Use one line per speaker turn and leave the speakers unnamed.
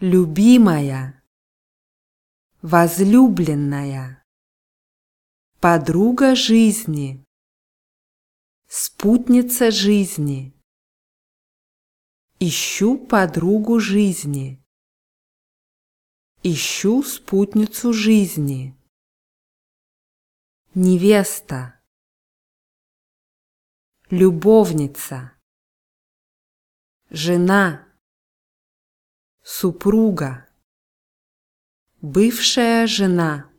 любимая, возлюбленная, подруга жизни, спутница жизни. Ищу подругу жизни. Ищу спутницу жизни. Невеста, любовница, жена, супруга, бывшая жена,